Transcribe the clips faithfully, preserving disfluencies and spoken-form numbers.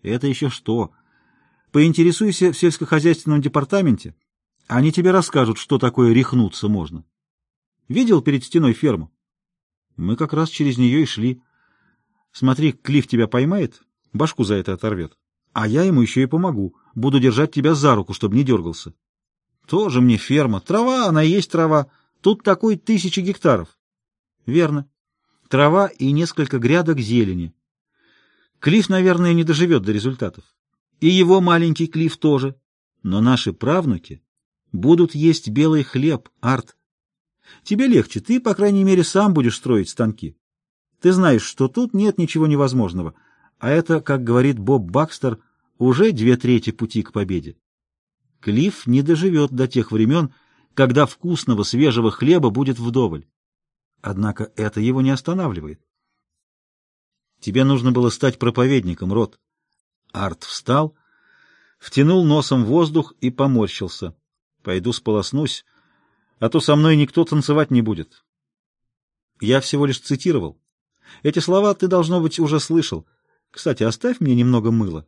Это еще что? Поинтересуйся в сельскохозяйственном департаменте. Они тебе расскажут, что такое рехнуться можно. Видел перед стеной ферму? Мы как раз через нее и шли. Смотри, Клифф тебя поймает, башку за это оторвет. А я ему еще и помогу. Буду держать тебя за руку, чтобы не дергался. Тоже мне ферма. Трава, она и есть трава. Тут такой тысячи гектаров. Верно. Трава и несколько грядок зелени. Клифф, наверное, не доживет до результатов. И его маленький Клифф тоже. Но наши правнуки будут есть белый хлеб, Арт. Тебе легче, ты, по крайней мере, сам будешь строить станки. Ты знаешь, что тут нет ничего невозможного, а это, как говорит Боб Бакстер, уже две трети пути к победе. Клифф не доживет до тех времен, когда вкусного свежего хлеба будет вдоволь. Однако это его не останавливает. Тебе нужно было стать проповедником, Рот. Арт встал, втянул носом воздух и поморщился. Пойду сполоснусь, а то со мной никто танцевать не будет. Я всего лишь цитировал. Эти слова ты, должно быть, уже слышал. Кстати, оставь мне немного мыла.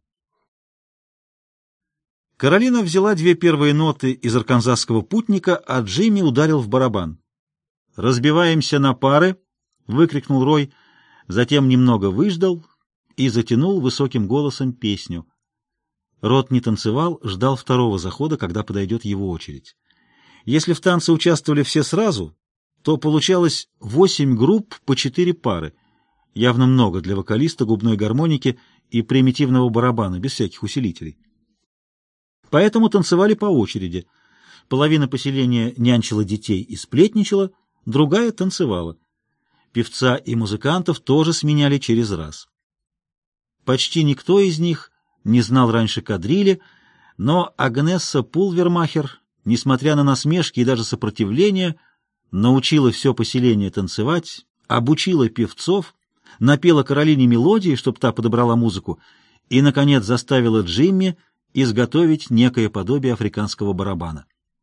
Каролина взяла две первые ноты из арканзасского путника, а Джимми ударил в барабан. «Разбиваемся на пары!» — выкрикнул Рой, затем немного выждал и затянул высоким голосом песню. Рот не танцевал, ждал второго захода, когда подойдет его очередь. Если в танце участвовали все сразу, то получалось восемь групп по четыре пары. Явно много для вокалиста, губной гармоники и примитивного барабана, без всяких усилителей. Поэтому танцевали по очереди. Половина поселения нянчила детей и сплетничала, другая танцевала. Певца и музыкантов тоже сменяли через раз. Почти никто из них не знал раньше кадрили, но Агнесса Пулвермахер, несмотря на насмешки и даже сопротивление, научила все поселение танцевать, обучила певцов, напела Каролине мелодии, чтобы та подобрала музыку, и, наконец, заставила Джимми изготовить некое подобие африканского барабана.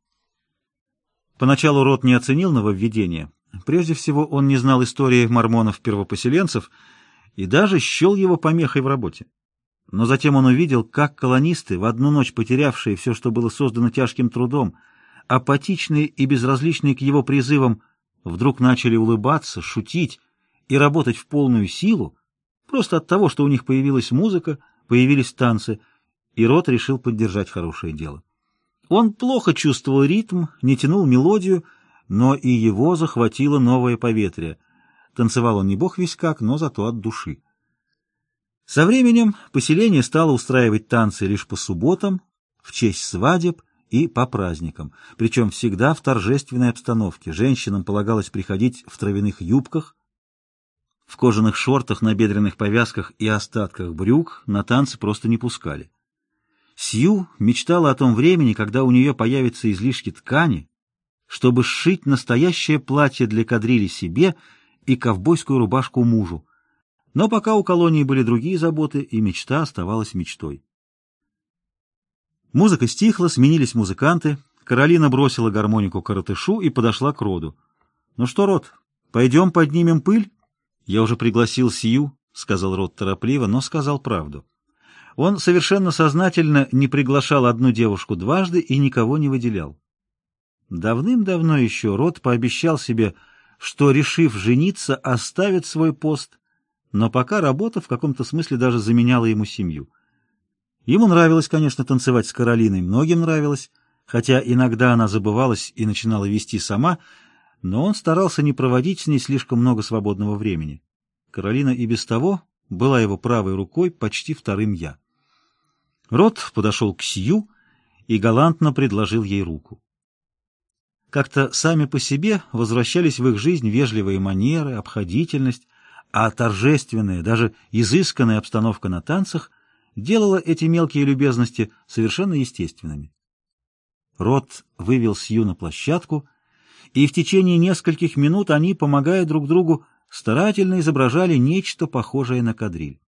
Поначалу Рот не оценил нововведение. Прежде всего, он не знал истории мормонов-первопоселенцев и даже счел его помехой в работе. Но затем он увидел, как колонисты, в одну ночь потерявшие все, что было создано тяжким трудом, апатичные и безразличные к его призывам, вдруг начали улыбаться, шутить и работать в полную силу, просто от того, что у них появилась музыка, появились танцы, и Рот решил поддержать хорошее дело. Он плохо чувствовал ритм, не тянул мелодию, но и его захватило новое поветрие. Танцевал он не бог весть как, но зато от души. Со временем поселение стало устраивать танцы лишь по субботам, в честь свадеб и по праздникам, причем всегда в торжественной обстановке. Женщинам полагалось приходить в травяных юбках, в кожаных шортах, набедренных повязках и остатках брюк на танцы просто не пускали. Сью мечтала о том времени, когда у нее появятся излишки ткани, чтобы сшить настоящее платье для кадрили себе и ковбойскую рубашку мужу. Но пока у колонии были другие заботы, и мечта оставалась мечтой. Музыка стихла, сменились музыканты. Каролина бросила гармонику коротышу и подошла к Роду. — Ну что, Род, пойдем поднимем пыль? — Я уже пригласил Сью, — сказал Род торопливо, но сказал правду. Он совершенно сознательно не приглашал одну девушку дважды и никого не выделял. Давным-давно еще Род пообещал себе, что, решив жениться, оставит свой пост, но пока работа в каком-то смысле даже заменяла ему семью. Ему нравилось, конечно, танцевать с Каролиной, многим нравилось, хотя иногда она забывалась и начинала вести сама, но он старался не проводить с ней слишком много свободного времени. Каролина и без того была его правой рукой, почти вторым «я». Рот подошел к Сью и галантно предложил ей руку. Как-то сами по себе возвращались в их жизнь вежливые манеры, обходительность, а торжественная, даже изысканная обстановка на танцах делала эти мелкие любезности совершенно естественными. Рот вывел Сью на площадку, и в течение нескольких минут они, помогая друг другу, старательно изображали нечто похожее на кадриль.